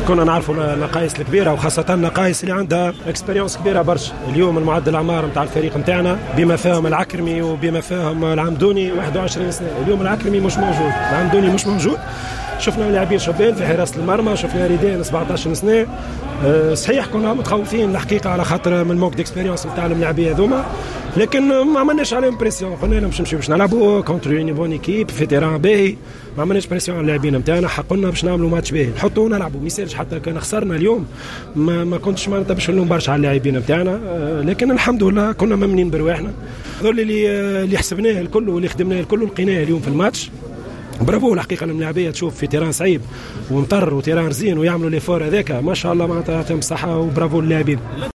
كنا نعرفوا النقائص الكبيره وخاصه النقائص اللي عندها اكسبيريونس كبيره برشا. اليوم المعدل الاعمار نتاع الفريق نتاعنا بما فيهم العكرمي وبما فيهم العمدوني 21 سنه. اليوم العكرمي مش موجود، العمدوني مش موجود. شفنا لاعبين شبان في حراسه المرمى، شفنا ريدان 17 سنه. صحيح كنا متخوفين الحقيقه على خاطر من الموك ديكسبيريونس نتاع اللاعبين هذوما، لكن ما عملناش عليهم بريسيون. قلنا لهم باش نلعبوا كونتر اون بون ايكيب في تيران باهي، ما عملناش بريسيون على اللاعبين نتاعنا. حقنا باش نعملوا ماتش باهي نحطوا ونلعبوا. ما يسالش حتى كان خسرنا اليوم ما كنتش معناتها باش نلوم برشا على اللاعبين نتاعنا، لكن الحمد لله كنا مامنين برواحنا. هذول اللي حسبناه الكل واللي خدمناه الكل لقيناه اليوم في الماتش. برافو الحقيقه الملاعبيه تشوف في تيران صعيب ومطر وتيران زين ويعملوا لي فور هذاك ما شاء الله معناتها يعطيهم الصحه وبرافو اللاعبين.